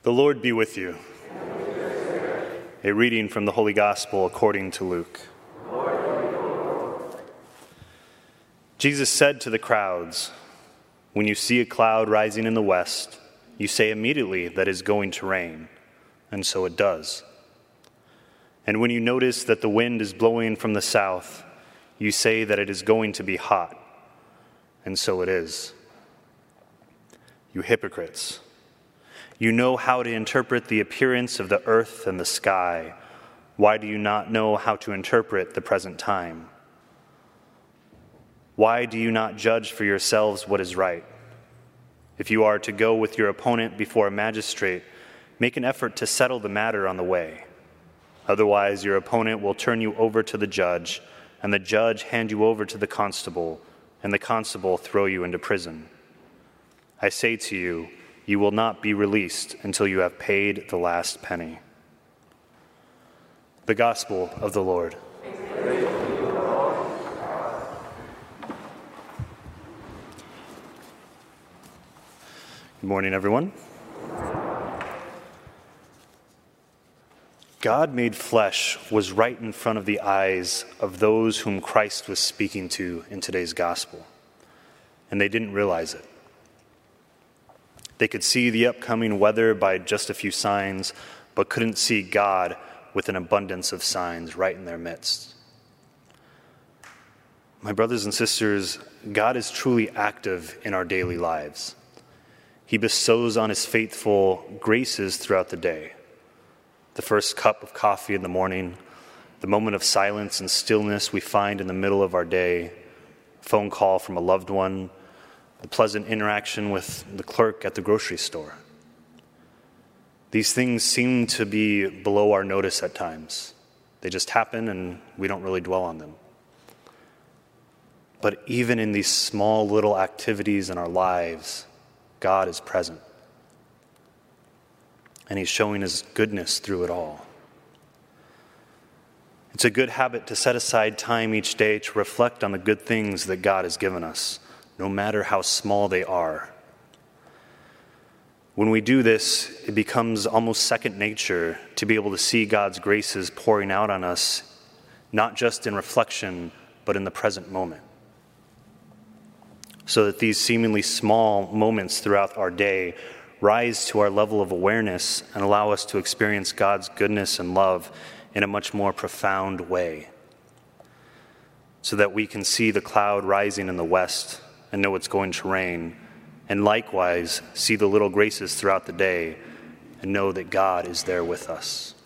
The Lord be with you. A reading from the Holy Gospel according to Luke. Jesus said to the crowds, "When you see a cloud rising in the west, you say immediately that it is going to rain, and so it does. And when you notice that the wind is blowing from the south, you say that it is going to be hot, and so it is. You hypocrites! You know how to interpret the appearance of the earth and the sky. Why do you not know how to interpret the present time? Why do you not judge for yourselves what is right? If you are to go with your opponent before a magistrate, make an effort to settle the matter on the way. Otherwise, your opponent will turn you over to the judge, and the judge hand you over to the constable, and the constable throw you into prison. I say to you, you will not be released until you have paid the last penny." The Gospel of the Lord. Good morning, everyone. God made flesh was right in front of the eyes of those whom Christ was speaking to in today's Gospel, and they didn't realize it. They could see the upcoming weather by just a few signs, but couldn't see God with an abundance of signs right in their midst. My brothers and sisters, God is truly active in our daily lives. He bestows on his faithful graces throughout the day. The first cup of coffee in the morning, the moment of silence and stillness we find in the middle of our day, a phone call from a loved one, the pleasant interaction with the clerk at the grocery store. These things seem to be below our notice at times. They just happen and we don't really dwell on them. But even in these small little activities in our lives, God is present. And he's showing his goodness through it all. It's a good habit to set aside time each day to reflect on the good things that God has given us, no matter how small they are. When we do this, it becomes almost second nature to be able to see God's graces pouring out on us, not just in reflection, but in the present moment. So that these seemingly small moments throughout our day rise to our level of awareness and allow us to experience God's goodness and love in a much more profound way. So that we can see the cloud rising in the west and know it's going to rain, and likewise see the little graces throughout the day and know that God is there with us.